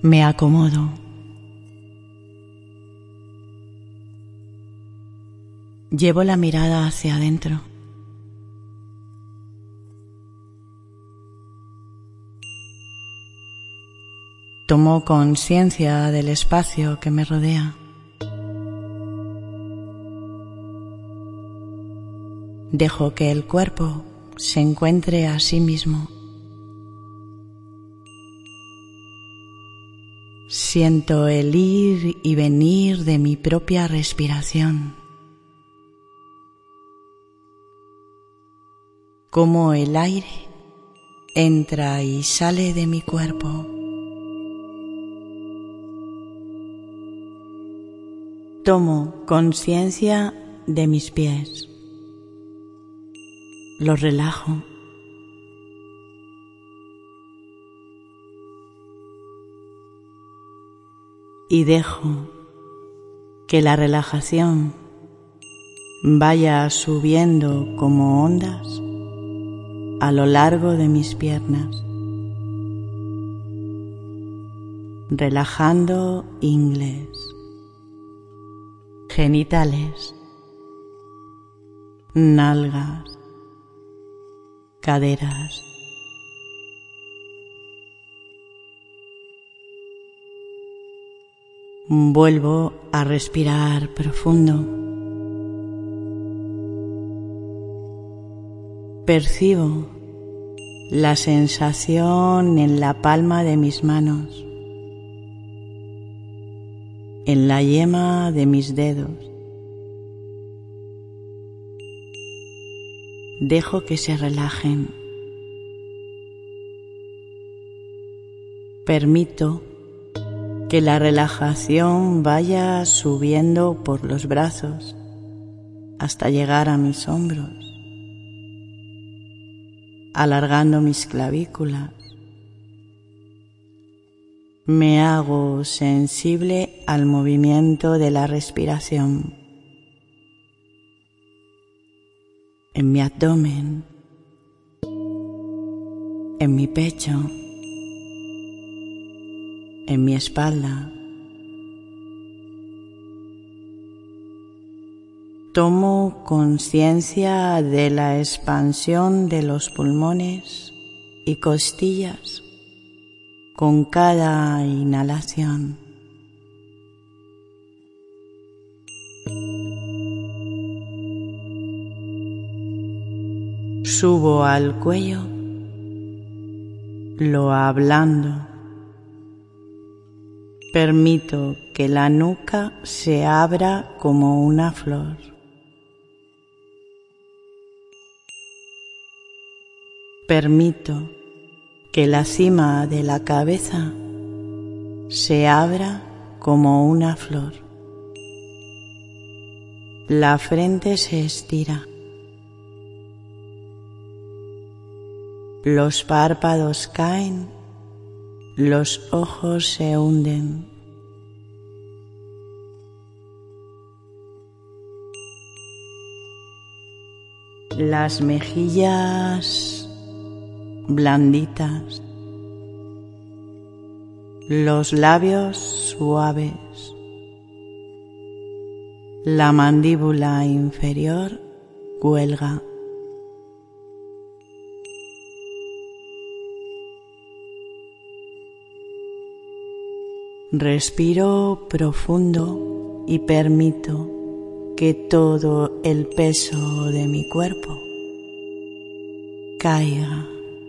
Me acomodo. Llevo la mirada hacia adentro. Tomo conciencia del espacio que me rodea. Dejo que el cuerpo se encuentre a sí mismo. Siento el ir y venir de mi propia respiración. Cómo el aire entra y sale de mi cuerpo. Tomo conciencia de mis pies. Los relajo. Y dejo que la relajación vaya subiendo como ondas a lo largo de mis piernas, relajando ingles, genitales, nalgas, caderas. Vuelvo a respirar profundo. Percibo la sensación en la palma de mis manos, en la yema de mis dedos. Dejo que se relajen. Permito que la relajación vaya subiendo por los brazos hasta llegar a mis hombros, alargando mis clavículas. Me hago sensible al movimiento de la respiración en mi abdomen, en mi pecho, en mi espalda. Tomo conciencia de la expansión de los pulmones y costillas con cada inhalación. Subo al cuello, lo ablando. Permito que la nuca se abra como una flor. Permito que la cima de la cabeza se abra como una flor. La frente se estira. Los párpados caen. Los ojos se hunden. Las mejillas blanditas. Los labios suaves. La mandíbula inferior cuelga. Respiro profundo y permito que todo el peso de mi cuerpo caiga.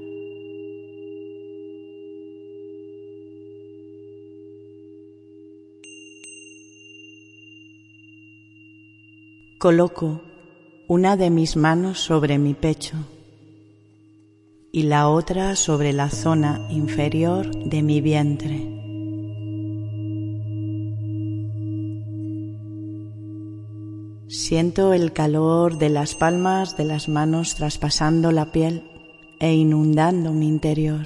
Coloco una de mis manos sobre mi pecho y la otra sobre la zona inferior de mi vientre. Siento el calor de las palmas de las manos traspasando la piel e inundando mi interior.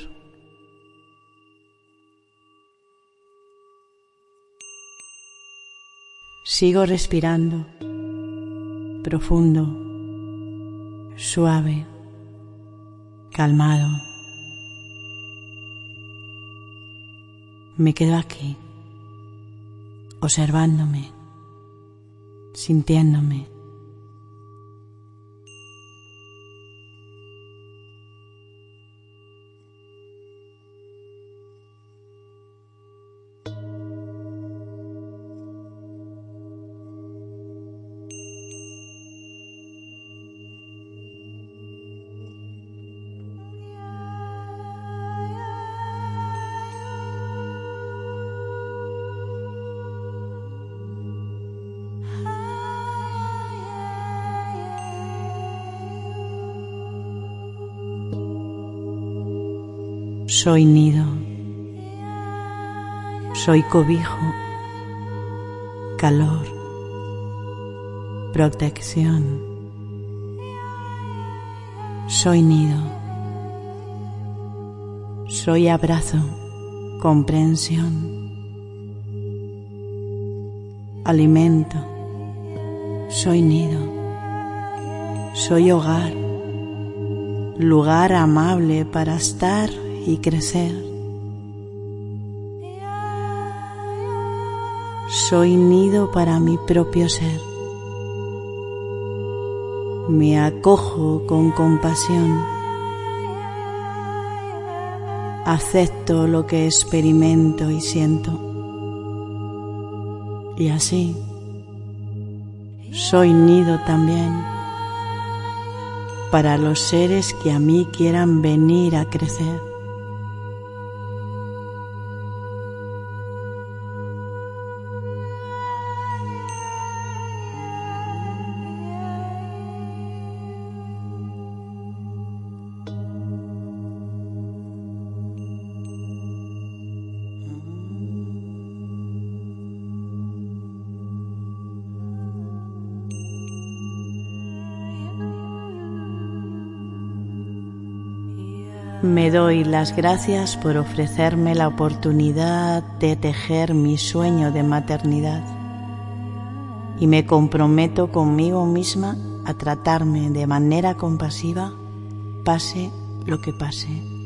Sigo respirando, profundo, suave, calmado. Me quedo aquí, observándome, sintiéndome. Soy nido, soy cobijo, calor, protección. Soy nido, soy abrazo, comprensión, alimento. Soy nido, soy hogar, lugar amable para estar y crecer. Soy nido para mi propio ser. Me acojo con compasión. Acepto lo que experimento y siento. Y así, soy nido también para los seres que a mí quieran venir a crecer. Me doy las gracias por ofrecerme la oportunidad de tejer mi sueño de maternidad y me comprometo conmigo misma a tratarme de manera compasiva, pase lo que pase.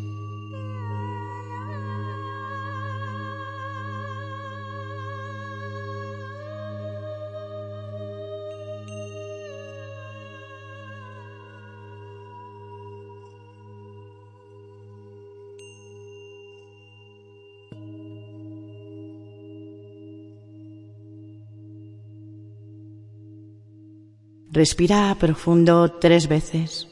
Respira profundo 3 veces.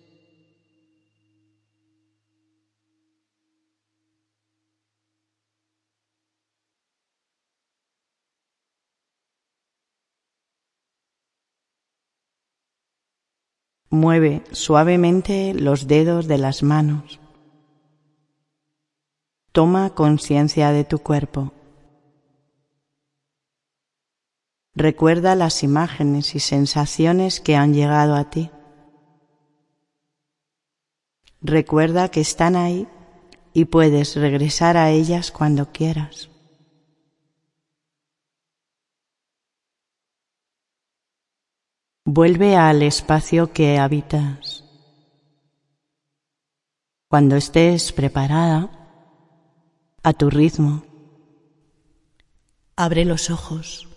Mueve suavemente los dedos de las manos. Toma conciencia de tu cuerpo. Recuerda las imágenes y sensaciones que han llegado a ti. Recuerda que están ahí y puedes regresar a ellas cuando quieras. Vuelve al espacio que habitas. Cuando estés preparada, a tu ritmo, abre los ojos.